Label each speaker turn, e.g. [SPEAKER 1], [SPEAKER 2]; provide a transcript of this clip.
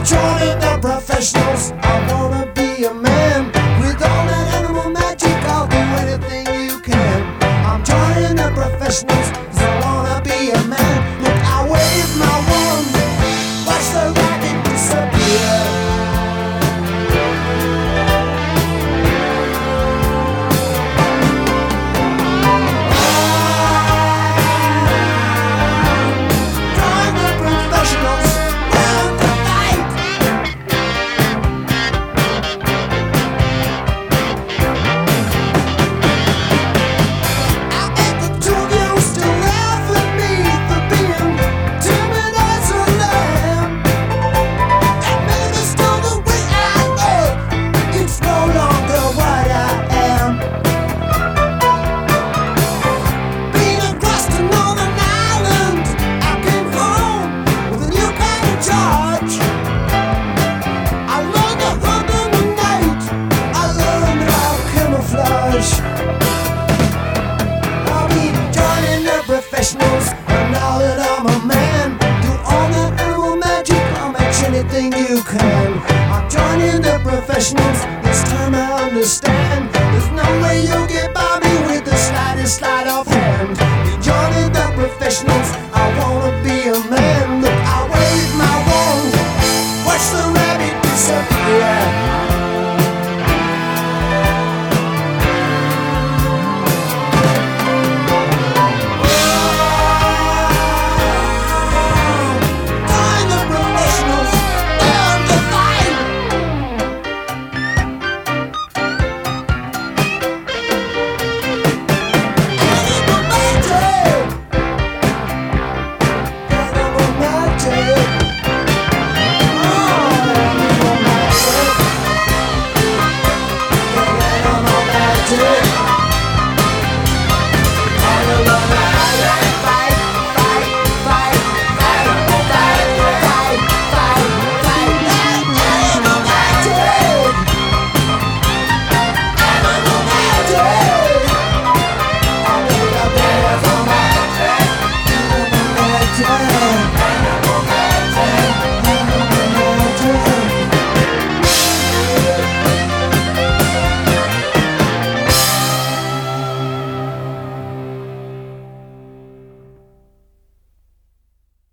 [SPEAKER 1] joining the professionals. I wanna be a man with all that animal magic. I'll do anything you can. I'm joining the professionals 'cause I wanna be a man. Look, I wave my wand, watch the rabbit disappear. Join the professionals, round the fight. I bet the two of you still laugh at me for being timid as a lamb. That man is still the way I am. It's no longer what I am. Being across to Northern Ireland, I came home with a new kind of charge. I learned to hunt in the night. I learned about camouflage. I'll be joining the professionals, and now that I'm a man, do all that animal magic. I'll match anything you can. I'm joining the professionals. This time I understand. There's no way you'll get by me with the slightest sleight of hand. Be joining the professionals. I wanna be a man. Look, I wave my wand, watch the rabbit disappear. Join the professionals, learn to fight. Animal magic, animal magic. Oh, animal magic, animal magic. Animal magic, fight, fight, fight, fight, fight, fight, fight, fight. Animal magic, animal magic. Animal magic, animal magic.